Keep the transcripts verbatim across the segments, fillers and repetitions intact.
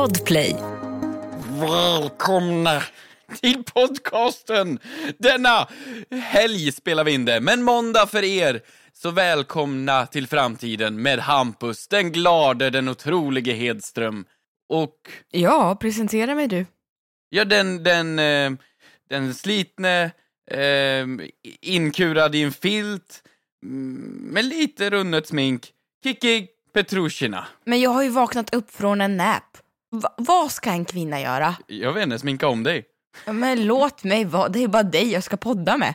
Podplay. Välkomna till podcasten. Denna helg spelar vi in det, men måndag för er. Så välkomna till framtiden med Hampus, den glade, den otrolige Hedström. Och... Ja, presentera mig du. Ja, den, den, eh, den slitne, eh, inkurad i en filt, med lite runnet smink, Kiki Petrushina. Men jag har ju vaknat upp från en nap. Va- vad ska en kvinna göra? Jag vet inte, sminka om dig. Men låt mig vara, det är bara dig jag ska podda med.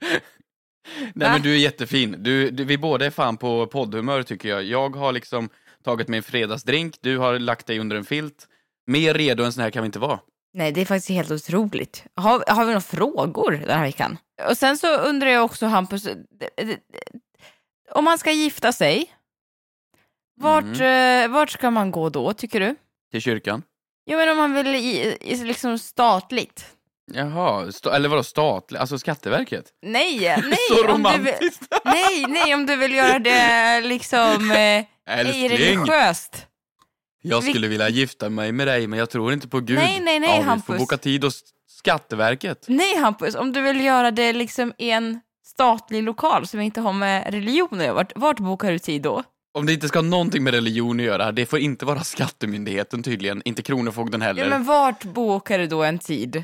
Nej, men du är jättefin. Du, du, vi båda är fan på poddhumör tycker jag. Jag har liksom tagit mig en fredagsdrink. Du har lagt dig under en filt. Mer redo än sån här kan vi inte vara. Nej, det är faktiskt helt otroligt. Har, har vi några frågor den här veckan? Och sen så undrar jag också, Hampus, d- d- d- om man ska gifta sig, vart, Mm. eh, vart ska man gå då, tycker du? Till kyrkan. Ja, men om man vill i, i, liksom statligt. Jaha, st- eller vadå statligt? Alltså Skatteverket? Nej, nej. Så om du romantiskt. vill, nej, nej, om du vill göra det liksom eh, Älskling, religiöst. jag skulle vilja gifta mig med dig, men jag tror inte på Gud. Nej, nej, nej, ja, vi Hampus. får boka tid hos Skatteverket. Nej, Hampus, om du vill göra det liksom i en statlig lokal som inte har med religion att göra, vart, vart bokar du tid då? Om det inte ska ha någonting med religion att göra, det får inte vara Skattemyndigheten tydligen, inte Kronofogden heller. Ja, men vart bokar du då en tid?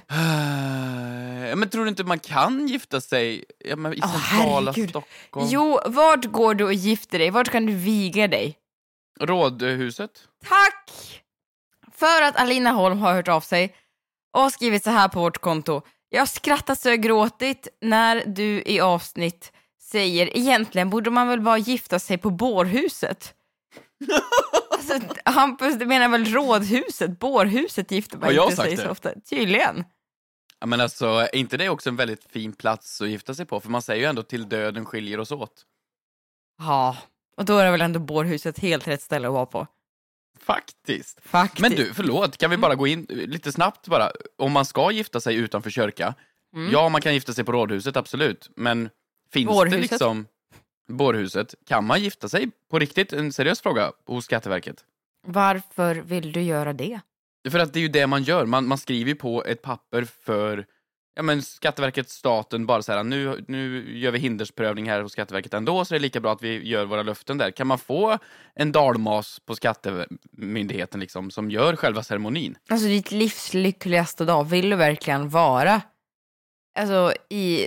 Ja, men tror du inte man kan gifta sig ja, men i Åh, centrala herregud. Stockholm? Jo, vart går du och gifter dig? Vart kan du viga dig? Rådhuset? Tack! För att Alina Holm har hört av sig och skrivit så här på vårt konto. Jag har skrattat så jag gråtit när du i avsnitt säger egentligen borde man väl bara gifta sig på bårhuset. Alltså, Hampus, du menar väl rådhuset? Bårhuset gifter man Har jag inte sagt sig det? så ofta. Tydligen. Ja, men alltså, är inte det också en väldigt fin plats att gifta sig på? För man säger ju ändå till döden skiljer oss åt. Ja, och då är det väl ändå bårhuset helt rätt ställe att vara på. Faktiskt. Faktiskt. Men du, förlåt, kan vi bara gå in lite snabbt bara? Om man ska gifta sig utanför kyrka, Mm. ja, man kan gifta sig på rådhuset, absolut. Men finns Bårhuset? det liksom... Bårhuset, kan man gifta sig på riktigt? En seriös fråga hos Skatteverket. Varför vill du göra det? För att det är ju det man gör. Man, man skriver ju på ett papper för ja, men Skatteverket, staten, bara så här, nu, nu gör vi hindersprövning här hos Skatteverket ändå, så det är lika bra att vi gör våra löften där. Kan man få en dalmas på Skattemyndigheten liksom, som gör själva ceremonin? Alltså ditt livs lyckligaste dag, vill du verkligen vara alltså i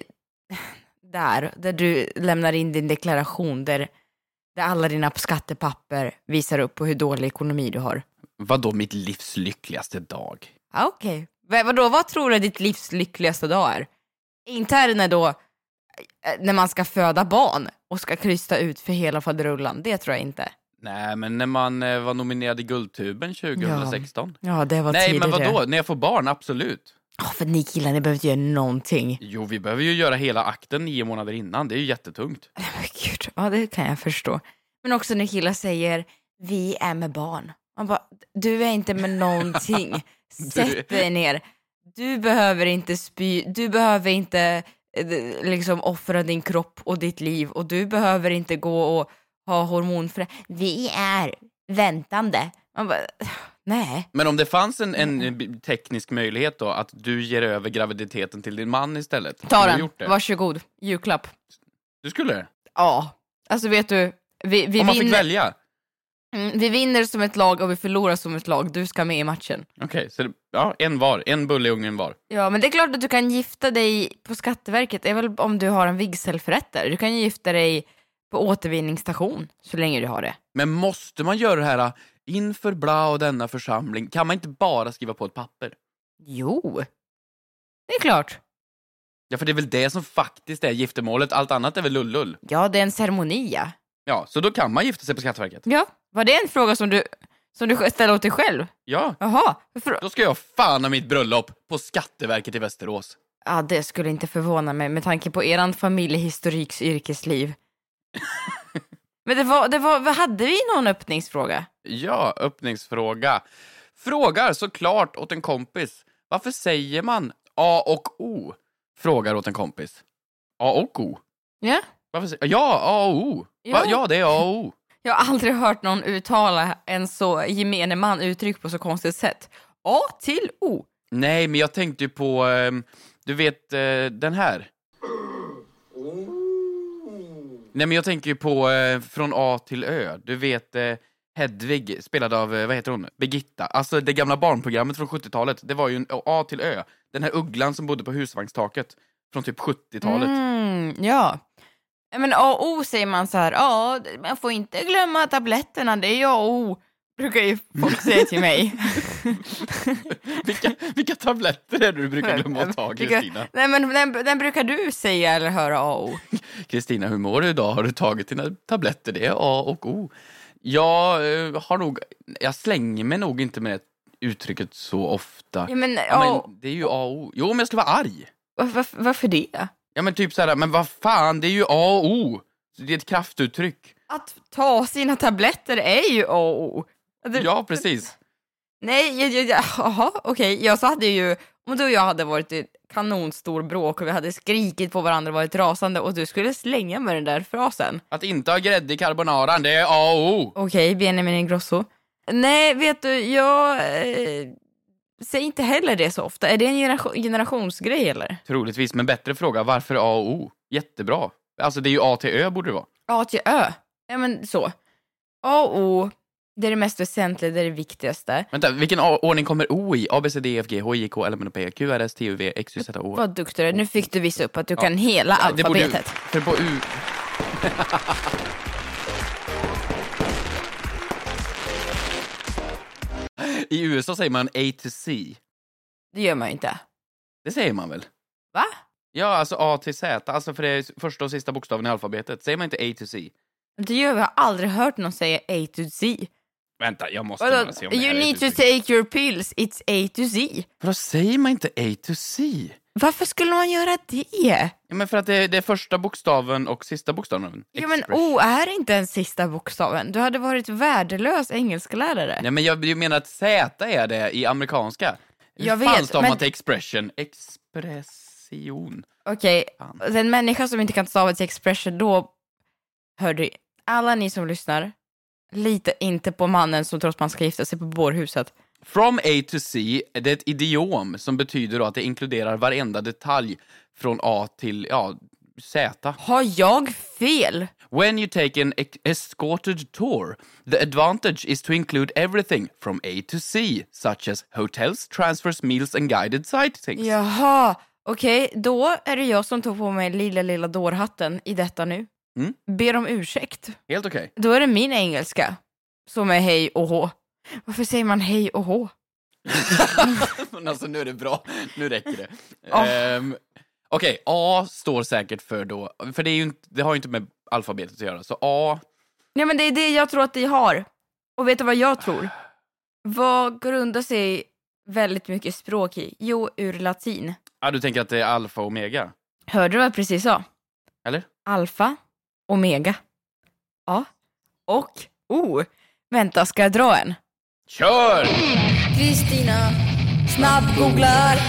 där, där du lämnar in din deklaration, där, där alla dina skattepapper visar upp på hur dålig ekonomi du har? Vadå mitt livs lyckligaste dag? Ja, okej. Okay. Vadå, vad tror du ditt livs lyckligaste dag är? Inte är det när då när man ska föda barn och ska krysta ut för hela faderullan, det tror jag inte. Nej, men när man eh, var nominerad i Guldtuben tjugohundrasexton. Ja, det var Nej, tidigare. men vadå? När jag får barn, absolut. Oh, för ni killar, ni behöver inte göra någonting. Jo, vi behöver ju göra hela akten nio månader innan. Det är ju jättetungt. Men gud, ja, det kan jag förstå. Men också när killar säger, vi är med barn. Man bara, du är inte med någonting. Sätt dig ner. Du behöver inte spy, du behöver inte eh, liksom offra din kropp och ditt liv. Och du behöver inte gå och ha hormonfrä. Vi är väntande. Man bara, nej. Men om det fanns en, en teknisk möjlighet då, att du ger över graviditeten till din man istället. Ta Har du den, gjort det? varsågod. Julklapp. Du skulle det? Ja, alltså vet du, vi, vi Om man fick vinner, välja? mm, vi vinner som ett lag och vi förlorar som ett lag. Du ska med i matchen. Okej, okay, så det, ja, en var. En bulle i ugnen var. Ja, men det är klart att du kan gifta dig på Skatteverket. Det är väl om du har en vigselförrättare. Du kan ju gifta dig på återvinningsstation så länge du har det. Men måste man göra det här inför bla och denna församling? Kan man inte bara skriva på ett papper? Jo, det är klart. Ja, för det är väl det som faktiskt är giftermålet. Allt annat är väl lullull. Ja, det är en ceremoni, ja. Ja, så då kan man gifta sig på Skatteverket. Ja, var det en fråga som du, som du ställer åt dig själv? Ja, Jaha. För... då ska jag fan ha mitt bröllop på Skatteverket i Västerås. Ja, det skulle inte förvåna mig med tanke på eran familjehistoriks yrkesliv. Men det var, det var, hade vi någon öppningsfråga? Ja, öppningsfråga. Frågar såklart åt en kompis. Varför säger man A och O? Frågar åt en kompis. A och O? Ja. Varför säger... Ja, A och O. Ja. Va? Ja, det är A och O. Jag har aldrig hört någon uttala en så gemene man uttryck på så konstigt sätt. A till O. Nej, men jag tänkte ju på, eh, du vet, eh, den här. Nej, men jag tänker ju på eh, från A till Ö. Du vet, eh, Hedvig, spelad av, eh, vad heter hon? Birgitta. Alltså det gamla barnprogrammet från sjuttiotalet. Det var ju en A till Ö. Den här ugglan som bodde på husvagnstaket från typ sjuttiotalet. Mm, ja. Men A och O säger man så här, ja, man får inte glömma tabletterna, det är A och O. Brukar ju folk säga till mig. vilka, vilka tabletter är det du brukar glömma att ta, Kristina? Nej, men den, den brukar du säga eller höra A och O. Kristina, hur mår du idag? Har du tagit dina tabletter? Det är A och O. Jag eh, har nog, jag slänger mig nog inte med uttrycket så ofta. Ja, men, ja, men det är ju A och O. Jo, men jag skulle vara arg. Varför, varför det? Ja, men typ så här, men vad fan, det är ju A och O. Det är ett kraftuttryck. Att ta sina tabletter är ju A och O. Det, ja, precis. Nej, jag, jag, jaha, okej. Okay. Jag så hade ju, om du och jag hade varit i kanonstor bråk och vi hade skrikit på varandra och varit rasande och du skulle slänga med den där frasen. Att inte ha grädde i carbonaran, det är A och O. Okej, okay, Benjamin Ingrosso. Nej, vet du, jag eh, säger inte heller det så ofta. Är det en generation, generationsgrej eller? Troligtvis, men bättre fråga, varför A och O? Jättebra. Alltså det är ju A till Ö borde det vara. A till Ö? Ja, men så. A och O, det är det mest väsentliga, det är det viktigaste. Vänta, vilken A- ordning kommer O i? A, B, C, D, F, G, H, I, K, L, M, N, P, Q, R, S, T, U, V, X, Y, Z, O. Vad duktig du är. Nu fick du visa upp att du ja. kan hela alfabetet. Borde, för på U... I U S A säger man A to C. Det gör man ju inte. Det säger man väl? Va? Ja, alltså A till Z. Alltså för det är första och sista bokstaven i alfabetet. Säger man inte A to C? Det gör jag har aldrig hört någon säga A to C. Vänta, jag måste bara se om you det need to take your pills, it's A to C. För då säger man inte A to C. Varför skulle man göra det? Ja, men för att det är, det är första bokstaven och sista bokstaven. Ja, men O är inte en sista bokstaven. Du hade varit värdelös engelsklärare. Nej, men jag, jag menar att Z är det i amerikanska. Jag Hur fan vet, stavar men... man till expression? Expression. Okej, okay. Den människa som inte kan stava till expression, då... Hör du, alla ni som lyssnar, lita inte på mannen som tror att man ska gifta sig på bårhuset. From A to C är det ett idiom som betyder då att det inkluderar varenda detalj från A till ja, Z. Har jag fel? When you take an escorted tour, the advantage is to include everything from A to C, such as hotels, transfers, meals and guided sightseeing. Jaha, okej, okay. Då är det jag som tog på mig lilla, lilla dårhatten i detta nu. Mm. Ber om ursäkt. Helt okej. Okay. Då är det min engelska som är hej och hå. Varför säger man hej och hå? Men alltså nu är det bra, nu räcker det. Oh. Um, Okej, okay, A står säkert för då, för det, är ju inte, det har ju inte med alfabetet att göra, så A... Ja, men det är det jag tror att det har. Och vet du vad jag tror? Vad grundar sig väldigt mycket språk i? Jo, ur latin. Ja, du tänker att det är alfa och omega? Hörde du vad jag precis sa? Eller? Alfa, omega. Ja. Och O. Vänta, ska jag dra en? Kör! Kristina snabbgooglar.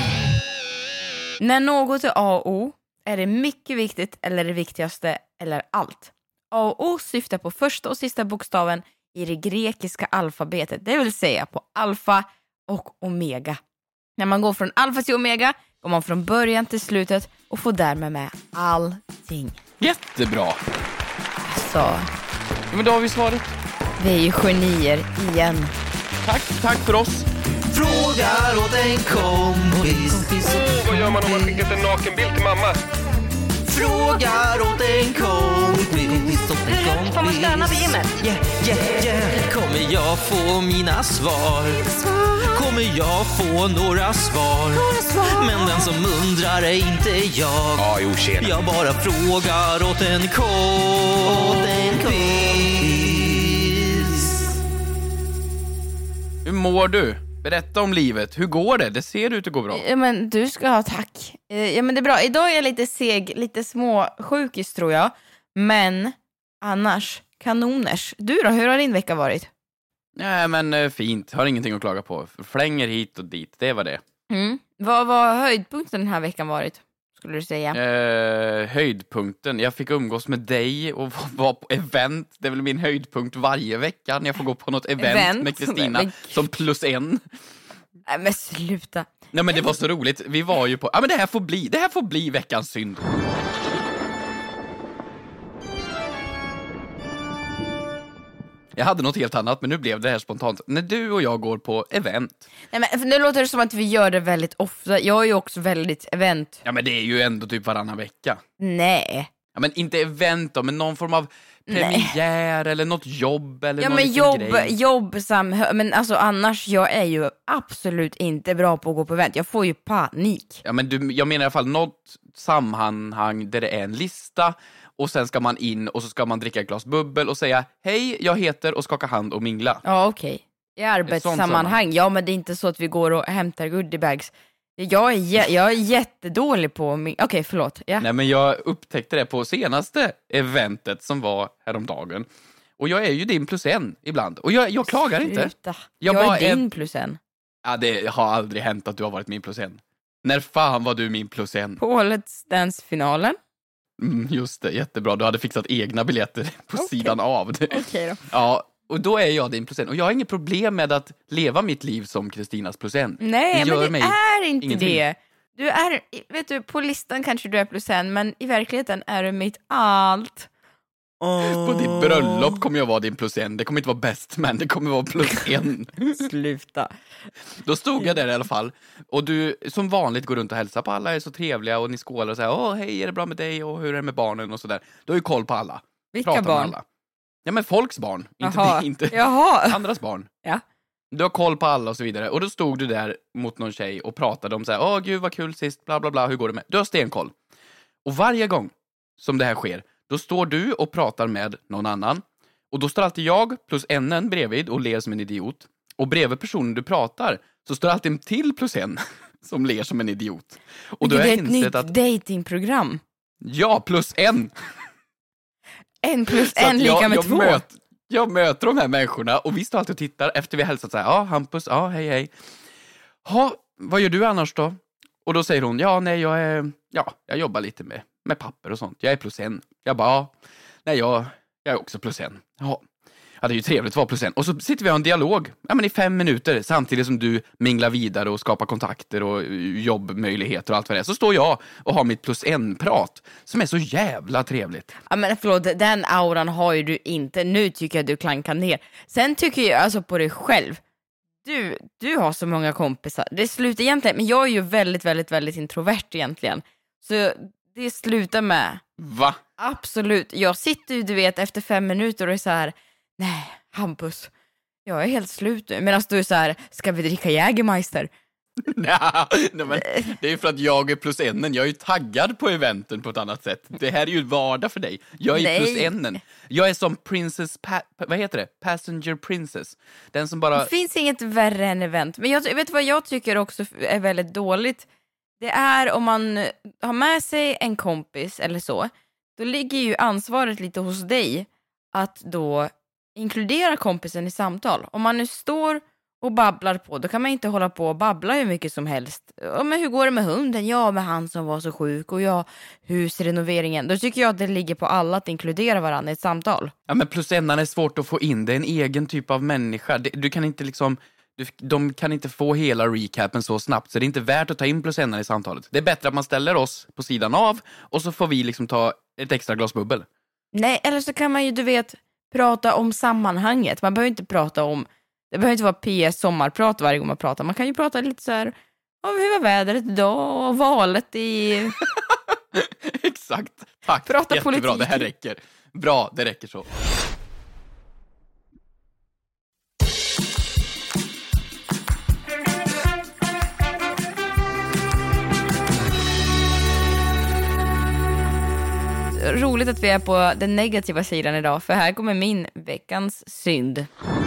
När något är A och O är det mycket viktigt eller det viktigaste eller allt. A och O syftar på första och sista bokstaven i det grekiska alfabetet, det vill säga på alfa och omega. När man går från alfa till omega går man från början till slutet och får därmed med allting. Jättebra! Alltså... Ja, men då har vi svaret. Vi är ju genier igen. Tack, tack för oss. Frågar åt en kompis. Oh, vad gör man om man skickat en nakenbild till mamma? Frågar åt en kompis. Hur får man stöna på gymmet? Yeah, yeah, yeah. Kommer jag få mina svar? Kommer jag få några svar? Men den som undrar är inte jag. Ja, jo, tjena. Jag bara frågar åt en kompis. Hur mår du? Berätta om livet. Hur går det? Det ser ut att gå bra. Ja, men du ska ha tack. Ja, men det är bra. Idag är jag lite seg, lite små sjukis tror jag. Men annars, kanoners. Du då, hur har din vecka varit? Nej, men eh, fint. Har ingenting att klaga på. Flänger hit och dit. Det var det. Mm. Vad var höjdpunkten den här veckan varit? skulle du säga? Eh, höjdpunkten. Jag fick umgås med dig och vara på event. Det är väl min höjdpunkt varje vecka när jag får gå på något event, event med Kristina men... som plus en. Nej men sluta. Nej men det var så roligt. Vi var ju på... Ja men det här får bli, det här får bli veckans synd. Jag hade något helt annat, men nu blev det här spontant. När du och jag går på event. Nej, men nu låter det som att vi gör det väldigt ofta. Jag är ju också väldigt event. Ja, men det är ju ändå typ varannan vecka. Nej. Ja, men inte event då, men någon form av premiär Nej. eller något jobb eller ja, någon men jobb, grej. jobb samhör. Men alltså annars, jag är ju absolut inte bra på att gå på event. Jag får ju panik. Ja, men du, jag menar i alla fall något sammanhang där det är en lista. Och sen ska man in och så ska man dricka ett glas bubbel och säga hej, jag heter och skaka hand och mingla. Ja, okej. Okay. I arbetssammanhang. Ja, men det är inte så att vi går och hämtar goodiebags. Jag är, jä- jag är jättedålig på... Min- okej, okay, förlåt. Ja. Nej, men jag upptäckte det på senaste eventet som var häromdagen. Och jag är ju din plus en ibland. Och jag, jag klagar inte. Sluta. Jag, jag är din en... plus en. Ja, det har aldrig hänt att du har varit min plus en. När fan var du min plus en? På Let's Dance-finalen. Mm, just det, jättebra. Du hade fixat egna biljetter på okay. sidan av. Okej okay då. Ja, och då är jag din plus en. Och jag har inget problem med att leva mitt liv som Kristinas plus en. Nej, det men det mig är inte ingenting. det. Du är, vet du, på listan kanske du är plus en, men i verkligheten är du mitt allt. Oh. På ditt bröllop kommer jag vara din plus en. Det kommer inte vara bäst, men det kommer vara plus en. Sluta. Då stod jag där i alla fall. Och du som vanligt går runt och hälsar på alla, är så trevliga och ni skålar och säger åh hej, är det bra med dig och hur är det med barnen och sådär. Du har ju koll på alla. Vilka Pratar barn? Med alla. Ja, men folks barn. Jaha. Inte, inte Jaha. andras barn. Ja. Du har koll på alla och så vidare. Och då stod du där mot någon tjej och pratade om så här, åh gud vad kul sist, bla bla bla, hur går det med? Du har stenkoll. Och varje gång som det här sker, då står du och pratar med någon annan. Och då står alltid jag plus en bredvid och ler som en idiot. Och bredvid personen du pratar så står alltid en till plus en som ler som en idiot. Och då det har är jag ett insett nytt att... datingprogram. Ja, plus en. En plus en lika jag, med jag två. Möt, jag möter de här människorna och vi står alltid och tittar efter vi har hälsat så här, ja Hampus, ja hej hej. Ha, vad gör du annars då? Och då säger hon, ja nej jag är, ja jag jobbar lite med, med papper och sånt. Jag är plus en. Jag bara, ja, nej jag, jag är också plus en. Ja. Ja, det är ju trevligt att vara plus en. Och så sitter vi och har en dialog ja, men i fem minuter samtidigt som du minglar vidare och skapar kontakter och jobbmöjligheter och allt vad det är. Så står jag och har mitt plus en-prat som är så jävla trevligt. Ja, men förlåt, den auran har ju du inte. Nu tycker jag du klankar ner. Sen tycker jag alltså på dig själv. Du, du har så många kompisar. Det slutar egentligen, men jag är ju väldigt, väldigt, väldigt introvert egentligen. Så det slutar med... Va? Absolut. Jag sitter ju, du vet, efter fem minuter och är så här... Nej, Hampus, jag är helt slut nu. Medan du är så här, ska vi dricka Jägermeister? Nej, men det är för att jag är plus en. Jag är ju taggad på eventen på ett annat sätt. Det här är ju vardag för dig. Jag är Nej. plus en. Jag är som princess, pa- vad heter det? Passenger princess. Den som bara... Det finns inget värre än event. Men jag vet vad jag tycker också är väldigt dåligt. Det är om man har med sig en kompis eller så. Då ligger ju ansvaret lite hos dig att då inkludera kompisen i samtal. Om man nu står och babblar på, då kan man inte hålla på och babbla hur mycket som helst. Ja, men hur går det med hunden? Ja, med han som var så sjuk. Och ja, husrenoveringen. Då tycker jag att det ligger på alla att inkludera varandra i ett samtal. Ja, men plus ennan är svårt att få in. Det är en egen typ av människa. Du kan inte liksom... Du, de kan inte få hela recapen så snabbt, så det är inte värt att ta in plus ennan i samtalet. Det är bättre att man ställer oss på sidan av och så får vi liksom ta ett extra glas bubbel. Nej, eller så kan man ju, du vet, prata om sammanhanget. Man behöver inte prata om, det behöver inte vara P S sommarprat varje gång man pratar. Man kan ju prata lite så här om hur var vädret idag och valet i... Exakt, tack. Prata jättebra, politik. Det här räcker. Bra, det räcker så. Roligt att vi är på den negativa sidan idag, för här kommer min veckans synd.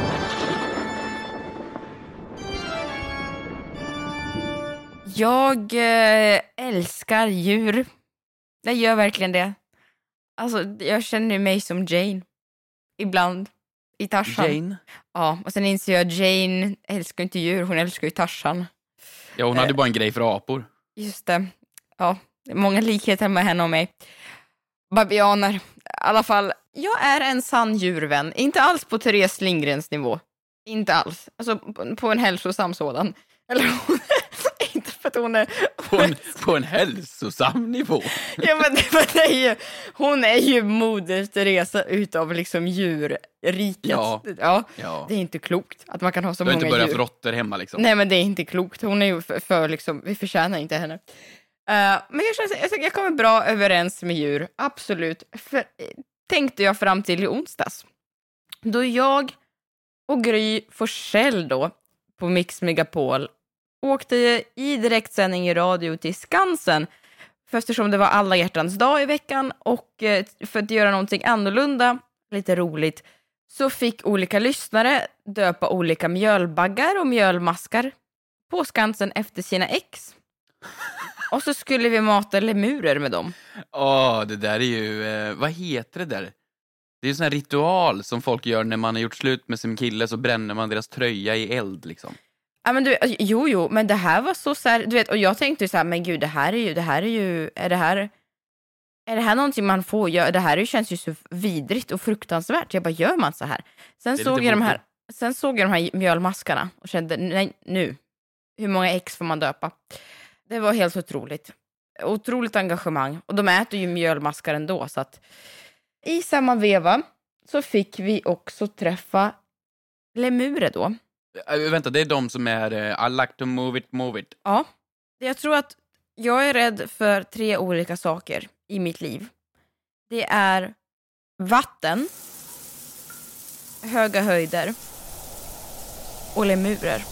Jag äh, älskar djur. Jag gör verkligen det. Alltså, jag känner mig som Jane. Ibland. I Tarzan. Jane? Ja, och sen inser jag att Jane älskar inte djur, hon älskar ju Tarzan. Ja, hon hade uh, bara en grej för apor. Just det. Ja, Många likheter med henne och mig. Babianer. I alla fall, jag är en sann djurvän. Inte alls på Therese Lindgrens nivå. Inte alls. Alltså på, på en hälsosam sådan. Eller inte för att hon är... På en, på en hälsosam nivå. Ja, men det är ju, hon är ju moder Teresa utav liksom djurriket. Ja. Ja, Ja. det är inte klokt att man kan ha så Du har många inte börjat djur. råttor hemma liksom. Nej, men det är inte klokt. Hon är ju för, för liksom, vi förtjänar inte henne. Uh, men jag känner, jag, tycker jag kommer bra överens med djur. Absolut. För, tänkte jag fram till i onsdags. Då jag och Gry Forssell då på Mix Megapol åkte i direktsändning i radio till Skansen. För eftersom det var alla hjärtans dag i veckan och eh, för att göra någonting annorlunda, lite roligt, så fick olika lyssnare döpa olika mjölbaggar och mjölmaskar på Skansen efter sina ex. Och så skulle vi mata lemurer med dem. Åh, det där är ju... Eh, vad heter det där? Det är ju sån här ritual som folk gör när man har gjort slut med sin kille, så bränner man deras tröja i eld liksom. Ja, men du, jo, jo, men det här var så, så här, du vet, och jag tänkte så här, men gud, det här är ju, det här är ju, är det här, är det här någonting man får göra? Det här är, känns ju så vidrigt och fruktansvärt. Jag bara, gör man så här? Sen såg jag de här, sen såg jag de här mjölmaskarna och kände, nej, nu, hur många ex får man döpa? Det var helt otroligt. Otroligt engagemang. Och de äter ju mjölmaskar ändå, så att i samma veva så fick vi också träffa lemurer då. Äh, vänta, det är de som är uh, I like to move it, move it. Ja, jag tror att jag är rädd för tre olika saker i mitt liv. Det är vatten, höga höjder och lemurer.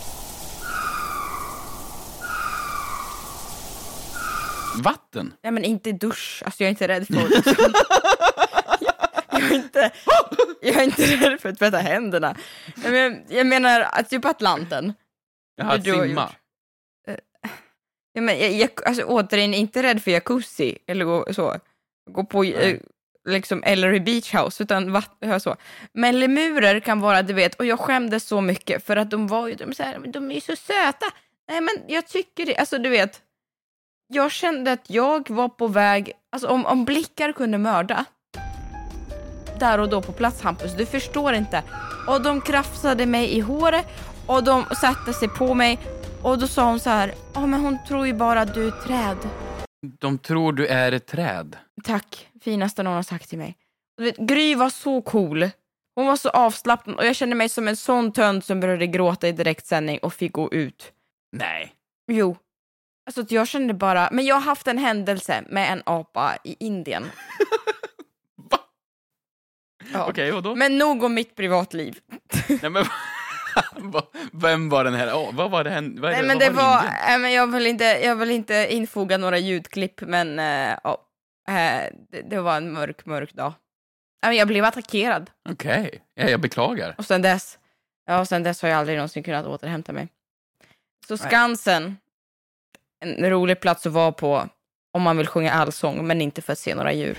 Vatten? Nej, men inte dusch. Alltså jag är inte rädd för det. jag, är inte, jag är inte rädd för att tvätta händerna. Jag menar, jag menar att typ Atlanten. Jaha, Du har simma. gjort. Ja, men jag, jag, alltså, återigen, inte rädd för jacuzzi eller gå, så, gå på eh, liksom Ellery Beach House, utan vatten, så. Men lemurer kan vara, du vet, och jag skämdes så mycket för att de var ju, de, så här, de är ju så söta. Nej, men jag tycker det, alltså du vet, jag kände att jag var på väg, alltså om, om blickar kunde mörda där och då på plats, Hampus, du förstår inte. Och de krafsade mig i håret och de satte sig på mig. Och då sa hon så här, ja oh, men hon tror ju bara att du är ett träd. De tror du är ett träd. Tack, finaste någon har sagt till mig. Du vet, Gry var så cool. Hon var så avslappnad och jag kände mig som en sån tönt som började gråta i direktsändning och fick gå ut. Nej. Jo. Alltså att jag kände bara, men jag har haft en händelse med en apa i Indien. Va? Ja. Okej, okay, och då? Men nog om mitt privatliv. Nej, men vem var den här? Oh, vad var det här? Vad är Nej, det, men vad det var, var, äh, men jag vill inte jag vill inte infoga några ljudklipp, men äh, oh, äh, det, det var en mörk mörk dag. Äh, jag blev attackerad. Okej. Okay. Ja, jag beklagar. Och sen dess ja, och sen dess har jag aldrig någonsin kunnat återhämta mig. Så Skansen, en rolig plats att vara på om man vill sjunga allsång, men inte för att se några djur.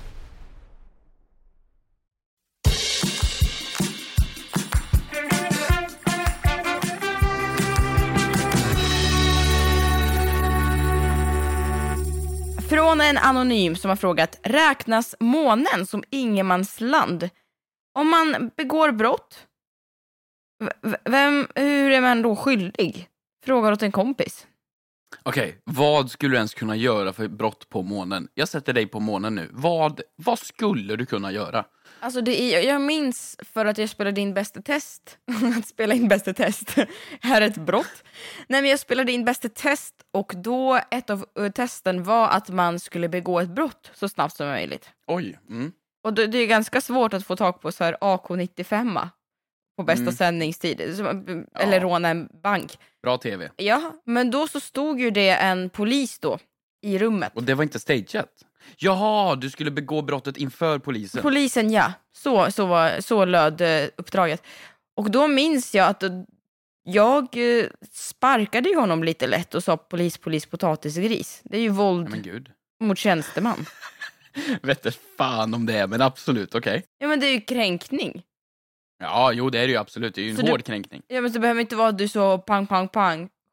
Från en anonym som har frågat, räknas månen som ingenmansland? Om man begår brott, v- vem, hur är man då skyldig? Frågar åt en kompis. Okej, okay, vad skulle du ens kunna göra för brott på månen? Jag sätter dig på månen nu. Vad, vad skulle du kunna göra? Alltså det är, jag minns för att jag spelade in bästa test. Att spela in bästa test här är ett brott. Nej, men jag spelade in bästa test och då ett av uh, testen var att man skulle begå ett brott så snabbt som möjligt. Oj. Mm. Och det, det är ganska svårt att få tag på så här A K nittiofem på bästa mm. sändningstid. Eller ja. Råna en bank. Bra tv. Ja, men då så stod ju det en polis då i rummet. Och det var inte stageat? Jaha, du skulle begå brottet inför polisen. Polisen, ja. Så, så, var, så löd uh, uppdraget. Och då minns jag att uh, jag uh, sparkade ju honom lite lätt och sa polis, polis, potatisgris. Det är ju våld ja, men Gud. Mot tjänsteman. Vet du fan om det är, men absolut, okej. Okay. Ja, men det är ju kränkning. Ja, jo, det är det ju absolut. Det är ju en så hård du, kränkning. Ja, men det behöver inte vara att du så pang, pang, pang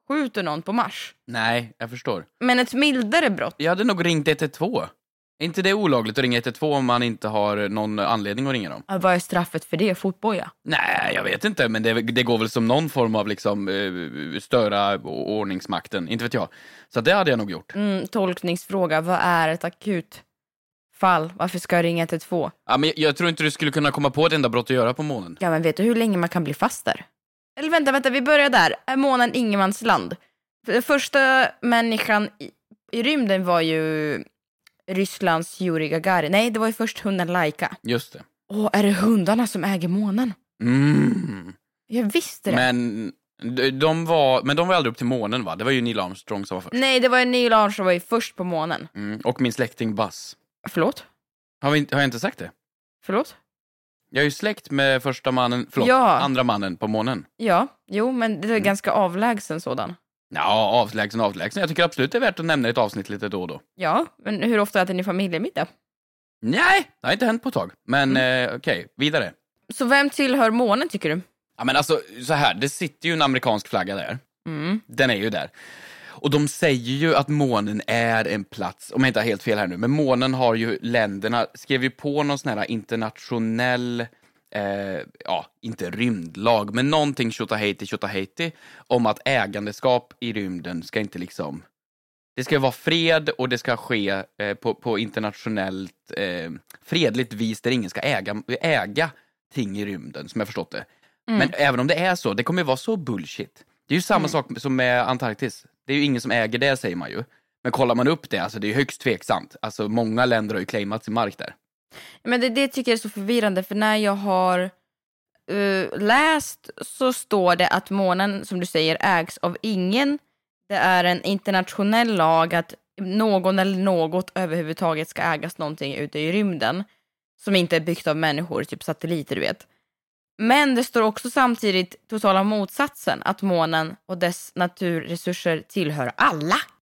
skjuter någon på Mars. Nej, jag förstår. Men ett mildare brott. Jag hade nog ringt ett ett två. Är inte det olagligt att ringa ett ett två om man inte har någon anledning att ringa dem? Vad är straffet för det? Fotboja? Nej, jag vet inte, men det, det går väl som någon form av liksom uh, störa ordningsmakten, inte vet jag. Så det hade jag nog gjort. Mm, tolkningsfråga, vad är ett akut fall? Varför ska jag ringa ett ett två? Ja, men jag, jag tror inte du skulle kunna komma på ett enda brott att göra på månen. Ja, men vet du hur länge man kan bli fast där? Eller vänta, vänta, vi börjar där. Är månen ingenmansland? För första människan i, i rymden var ju Rysslands Yuri Gagarin. Nej, det var ju först hunden Laika. Just det. Åh, är det hundarna som äger månen? Mm. Jag visste det. Men de, de var, men de var aldrig upp till månen, va? Det var ju Neil Armstrong som var först. Nej, det var ju Neil Armstrong som var ju först på månen. Mm. Och min släkting Buzz. Förlåt? Har, vi, har jag inte sagt det? Förlåt? Jag är ju släkt med första mannen, förlåt, Ja. andra mannen på månen. Ja, jo, men det är ganska avlägsen sådan. Ja, avlägsen, avlägsen. Jag tycker absolut det är värt att nämna ett avsnitt lite då och då. Ja, men hur ofta äter ni familjemiddag? Nej, det har inte hänt på ett tag. Men Mm. eh, okej, okay, vidare. Så vem tillhör månen, tycker du? Ja, men alltså, så här, det sitter ju en amerikansk flagga där. Mm. Den är ju där. Och de säger ju att månen är en plats, om jag inte har helt fel här nu, men månen har ju länderna, skrev ju på någon sån här internationell, eh, ja, inte rymdlag, men någonting tjotahejti tjotahejti om att ägandeskap i rymden ska inte liksom, det ska vara fred och det ska ske eh, på, på internationellt eh, fredligt vis där ingen ska äga, äga ting i rymden, som jag förstått det. Mm. Men även om det är så, det kommer ju vara så bullshit. Det är ju samma Mm. sak som med Antarktis. Det är ju ingen som äger det, säger man ju. Men kollar man upp det, alltså det är högst tveksamt. Alltså många länder har ju claimat sin mark där. Men det, det tycker jag är så förvirrande, för när jag har uh, läst så står det att månen, som du säger, ägs av ingen. Det är en internationell lag att någon eller något överhuvudtaget ska ägas någonting ute i rymden som inte är byggt av människor, typ satelliter, du vet. Men det står också samtidigt totala motsatsen, att månen och dess naturresurser tillhör alla.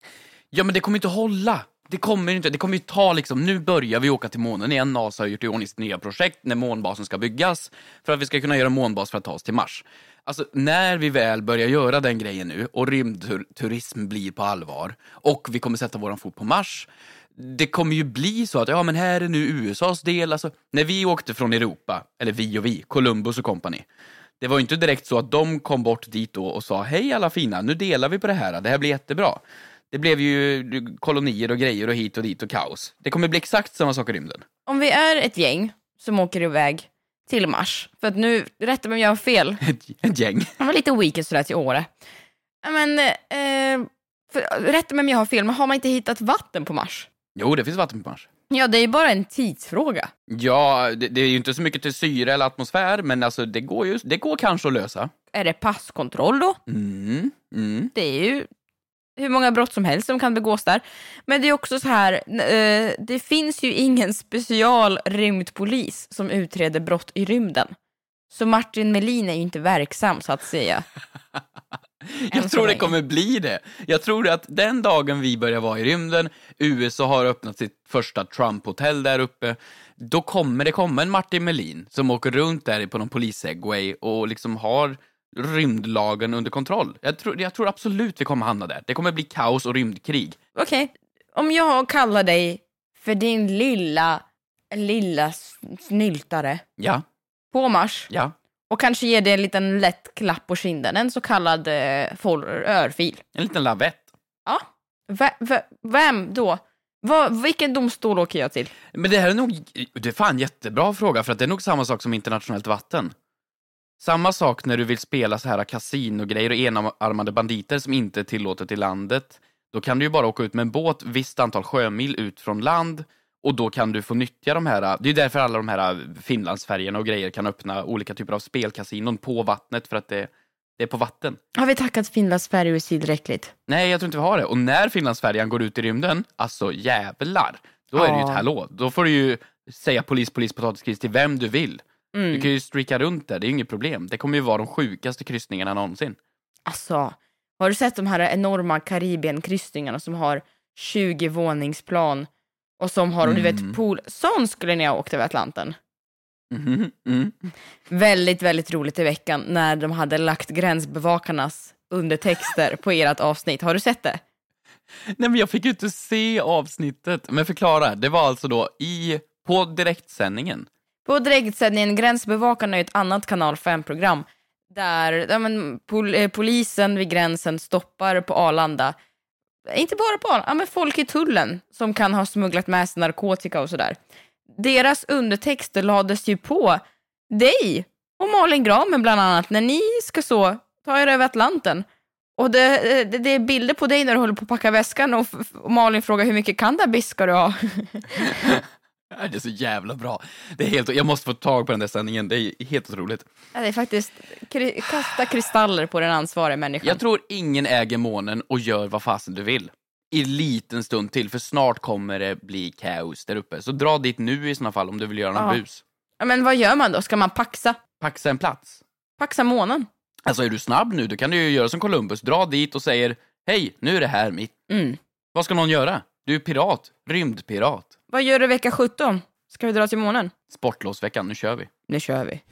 Ja, men det kommer inte hålla. Det kommer inte, det kommer ju ta liksom, nu börjar vi åka till månen igen. NASA har gjort i ordning sitt nya projekt när månbasen ska byggas för att vi ska kunna göra månbas för att ta oss till Mars. Alltså, när vi väl börjar göra den grejen nu och rymdturism blir på allvar och vi kommer sätta våran fot på Mars, det kommer ju bli så att, ja men här är nu U S A's del, alltså när vi åkte från Europa, eller vi och vi, Columbus och company, det var ju inte direkt så att de kom bort dit då och sa, hej alla fina, nu delar vi på det här, det här blir jättebra. Det blev ju kolonier och grejer och hit och dit och kaos. Det kommer bli exakt samma sak i rymden. Om vi är ett gäng som åker iväg till Mars, för att nu, rätta mig om jag har fel. Ett, ett gäng. Han var lite weekend sådär till Åre. Men, eh, för, rätta mig om jag har fel, men har man inte hittat vatten på Mars? Jo, det finns vatten på Mars. Ja, det är ju bara en tidsfråga. Ja, det, det är ju inte så mycket till syre eller atmosfär, men alltså det går ju, det går kanske att lösa. Är det passkontroll då? Mm, mm. Det är ju hur många brott som helst som kan begås där. Men det är också så här, eh, det finns ju ingen special rymdpolis som utreder brott i rymden. Så Martin Melin är ju inte verksam, så att säga. Jag tror det kommer bli det. Jag tror att den dagen vi börjar vara i rymden, U S A har öppnat sitt första Trump-hotell där uppe, då kommer det komma en Martin Melin som åker runt där på någon polissegway och liksom har rymdlagen under kontroll. Jag tror, jag tror absolut vi kommer hamna där. Det kommer bli kaos och rymdkrig. Okej, okay. Om jag kallar dig för din lilla, lilla snyltare Ja. på Mars, Ja. och kanske ger dig en liten lätt klapp på kinden, en så kallad eh, örfil. En liten lavett. Ja, v- v- vem då? Va, vilken domstol åker jag till? Men det här är nog, det är fan jättebra fråga, för att det är nog samma sak som internationellt vatten. Samma sak när du vill spela så här kasinogrejer och enarmade banditer som inte är tillåtet i landet. Då kan du ju bara åka ut med en båt visst antal sjömil ut från land, och då kan du få nyttja de här, det är ju därför alla de här Finlandsfärgerna och grejer kan öppna olika typer av spelkasinon på vattnet, för att det, det är på vatten. Har vi tackat Finlands färger tillräckligt? Nej, jag tror inte vi har det. Och när Finlandsfärjan går ut i rymden, alltså jävlar, då är det ju ett hallå. Då får du ju säga polis, polis, potatiskris till vem du vill. Mm. Du kan ju streaka runt där, det är ju inget problem. Det kommer ju vara de sjukaste kryssningarna någonsin. Alltså, har du sett de här enorma Karibien-kryssningarna som har tjugo våningsplan och som har, och du vet, pool. Sån skulle ni ha åkt över Atlanten. Mm. Mm. Väldigt, väldigt roligt i veckan när de hade lagt gränsbevakarnas undertexter på ert avsnitt. Har du sett det? Nej, men jag fick ju inte se avsnittet. Men förklara, det var alltså då i, på direktsändningen. På direktsändningen Gränsbevakarna är ett annat kanal fem-program där ja, men, pol- eh, polisen vid gränsen stoppar på Arlanda. Inte bara på Arlanda, ja, men folk i tullen som kan ha smugglat med sig narkotika och sådär. Deras undertexter lades ju på dig och Malin Gramen bland annat när ni ska så ta er över Atlanten. Och det, det, det är bilder på dig när du håller på att packa väskan och, och Malin frågar hur mycket cannabis ska du ha? Det är så jävla bra. Det är helt, jag måste få tag på den där sändningen. Det är helt otroligt. Ja, det är faktiskt kri- kasta kristaller på den ansvariga människan. Jag tror ingen äger månen och gör vad fasen du vill. I liten stund till, för snart kommer det bli kaos där uppe. Så dra dit nu i såna fall om du vill göra någon ja. bus. Ja, men vad gör man då? Ska man paxa? Paxa en plats. Paxa månen? Alltså är du snabb nu, då kan du ju göra som Columbus. Dra dit och säger, hej, nu är det här mitt. Mm. Vad ska någon göra? Du är pirat, rymdpirat. Vad gör du vecka sjutton? Ska vi dra till månen? Sportlovsveckan, nu kör vi. Nu kör vi.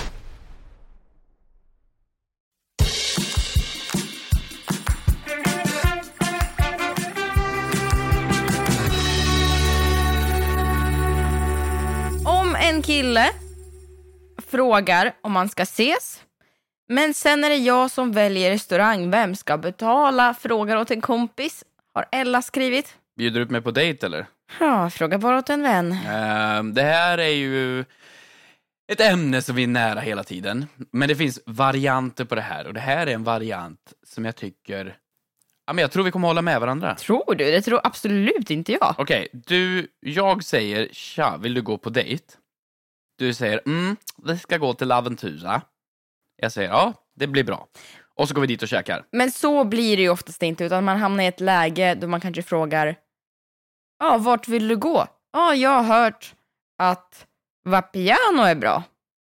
Om en kille frågar om man ska ses, men sen är det jag som väljer restaurang, vem ska betala? Frågar åt en kompis, har Ella skrivit. Bjuder du upp mig på dejt eller? Ja, fråga bara åt en vän. Uh, det här är ju ett ämne som vi är nära hela tiden. Men det finns varianter på det här. Och det här är en variant som jag tycker... Ja, men jag tror vi kommer hålla med varandra. Tror du? Det tror absolut inte jag. Okej, okay, du, jag säger, tja, vill du gå på dejt? Du säger, mm, det ska gå till Aventura. Jag säger, ja, det blir bra. Och så går vi dit och käkar. Men så blir det ju oftast inte, utan man hamnar i ett läge då man kanske frågar, ja, ah, vart vill du gå? Ja, ah, jag har hört att Vapiano är bra.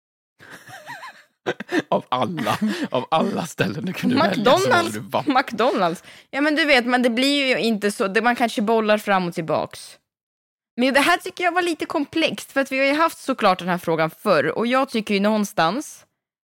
av alla, av alla ställen du kunde McDonald's, välja så var du McDonald's. Ja, men du vet, men det blir ju inte så, det, man kanske bollar fram och tillbaks. Men det här tycker jag var lite komplext, för att vi har ju haft såklart den här frågan förr, och jag tycker ju någonstans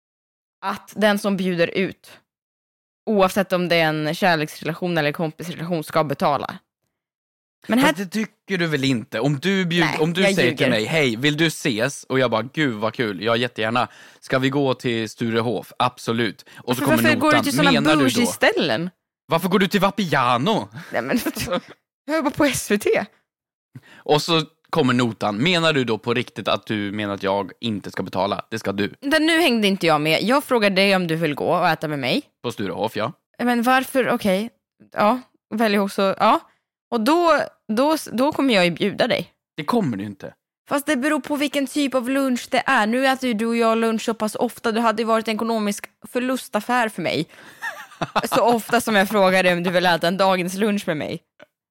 att den som bjuder ut, oavsett om det är en kärleksrelation eller kompisrelation, ska betala. Men här... det tycker du väl inte? Om du, bjud... Nej, om du säger ljuger. till mig, hej, vill du ses? Och jag bara, gud vad kul, jag jättegärna. Ska vi gå till Sturehof? Absolut. Och så För, kommer varför notan. går du till sådana Menar du då? bougie-ställen? Varför går du till Vapiano? Nej, men jag jobbar på S V T. Och så kommer notan. Menar du då på riktigt att du menar att jag inte ska betala? Det ska du. Men nu hängde inte jag med. Jag frågar dig om du vill gå och äta med mig. På Sturehof, ja. Men varför? Okej. Okay. Ja, välj också. Ja. Och då, då, då kommer jag ju bjuda dig. Det kommer du inte. Fast det beror på vilken typ av lunch det är. Nu äter ju du och jag lunch så pass ofta. Det hade ju varit en ekonomisk förlustaffär för mig. Så ofta som jag frågar dig om du vill äta en dagens lunch med mig.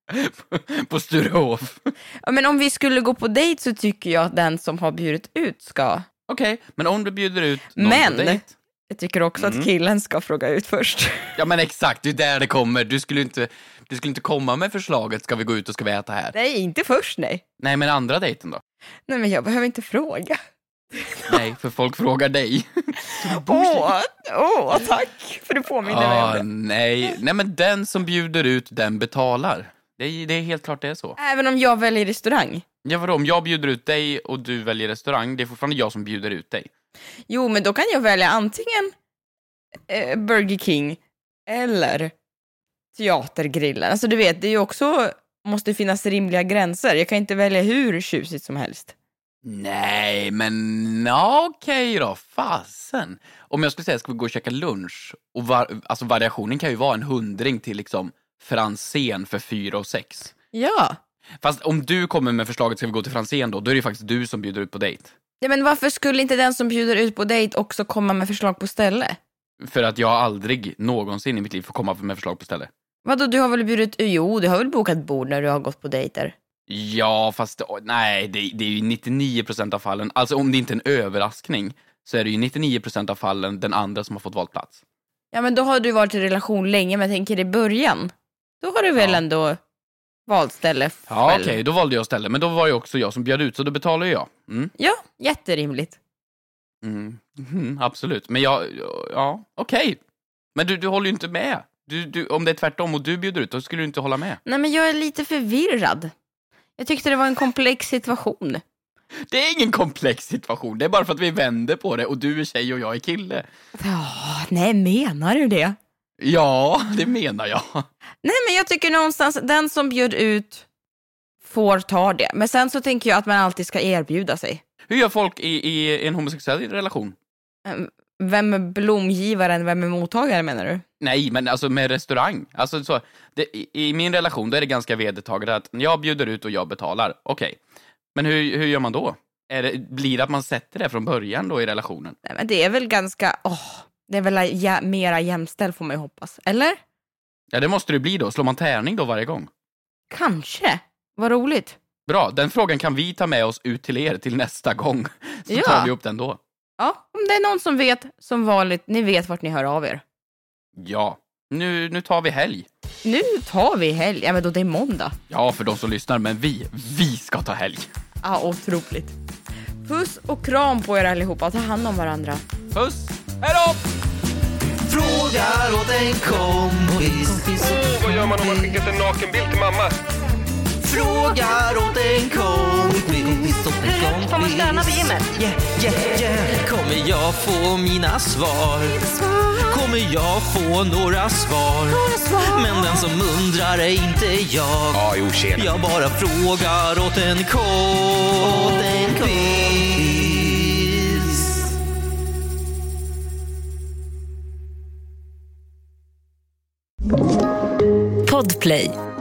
På Sturehof. Ja, men om vi skulle gå på dejt så tycker jag att den som har bjudit ut ska. Okej, okay, men om du bjuder ut någon men, på dejt. Jag tycker också mm. att killen ska fråga ut först. Ja, men exakt, det är där det kommer. Du skulle inte, du skulle inte komma med förslaget, ska vi gå ut och ska vi äta här? Nej, inte först, nej. Nej, men andra dejten då? Nej, men jag behöver inte fråga. Nej, för folk frågar dig. Åh, åh, tack för du påminner mig om det. Nej. nej, men den som bjuder ut, den betalar. Det är, det är helt klart det är så. Även om jag väljer restaurang? Ja, vadå? Om jag bjuder ut dig och du väljer restaurang, det är fortfarande jag som bjuder ut dig. Jo, men då kan jag välja antingen eh, Burger King eller Teatergrillen. Alltså du vet, det är ju också, måste finnas rimliga gränser. Jag kan inte välja hur tjusigt som helst. Nej, men ja, okej då, fasen. Om jag skulle säga, ska vi gå och käka lunch? Och var, alltså variationen kan ju vara en hundring till liksom Franzén för fyra och sex. Ja. Fast om du kommer med förslaget, ska vi gå till Franzén då, då är det faktiskt du som bjuder ut på dejt. Ja, men varför skulle inte den som bjuder ut på dejt också komma med förslag på ställe? För att jag aldrig någonsin i mitt liv får komma med förslag på ställe. Vadå, du har väl bjudit, jo, du har väl bokat bord när du har gått på dejter? Ja, fast nej, det, det är ju nittionio procent av fallen. Alltså om det inte är en överraskning så är det ju nittionio procent av fallen den andra som har fått valt plats. Ja, men då har du varit i relation länge, men jag tänker i början. Då har du väl ja. ändå valt ställe själv. Ja, okej, okay, då valde jag ställe. Men då var ju också jag som bjöd ut, så då betalar jag. Mm. Ja, jätterimligt. Mm. Mm, absolut. Men jag, ja, okej. Okay. Men du, du håller ju inte med. Du, du, om det är tvärtom och du bjuder ut, då skulle du inte hålla med. Nej, men jag är lite förvirrad. Jag tyckte det var en komplex situation. Det är ingen komplex situation. Det är bara för att vi vänder på det och du är tjej och jag är kille. Oh, nej, menar du det? Ja, det menar jag. Nej, men jag tycker någonstans den som bjöd ut får ta det. Men sen så tänker jag att man alltid ska erbjuda sig. Hur gör folk i, i en homosexuell relation? Vem är blomgivaren, vem är mottagaren menar du? Nej, men alltså med restaurang. Alltså så, det, i, i min relation då är det ganska vedertaget att jag bjuder ut och jag betalar. Okej. Okay. Men hur, hur gör man då? Är det, blir det att man sätter det från början då i relationen? Nej, men det är väl ganska... Oh, det är väl ja, mera jämställd får man ju hoppas. Eller? Ja, det måste det bli då. Slår man tärning då varje gång? Kanske. Vad roligt. Bra, den frågan kan vi ta med oss ut till er till nästa gång. Så ja. tar vi upp den då. Ja, om det är någon som vet, som vanligt, ni vet vart ni hör av er. Ja, nu, nu tar vi helg. Nu tar vi helg, ja men då det är måndag. Ja, för de som lyssnar, men vi, vi ska ta helg. Ja, otroligt. Puss och kram på er allihopa, ta hand om varandra. Puss, hej då! Frågar åt en kompis. Oh, vad gör man om man skickat en nakenbild till mamma? Frågar åt en kompis. Hur får man stöna på gymmet? Yeah, yeah, yeah. Kommer jag få mina svar? Kommer jag få några svar? Men den som undrar är inte jag. Ja, jo, tjena. Jag bara frågar åt en kompis. Podplay.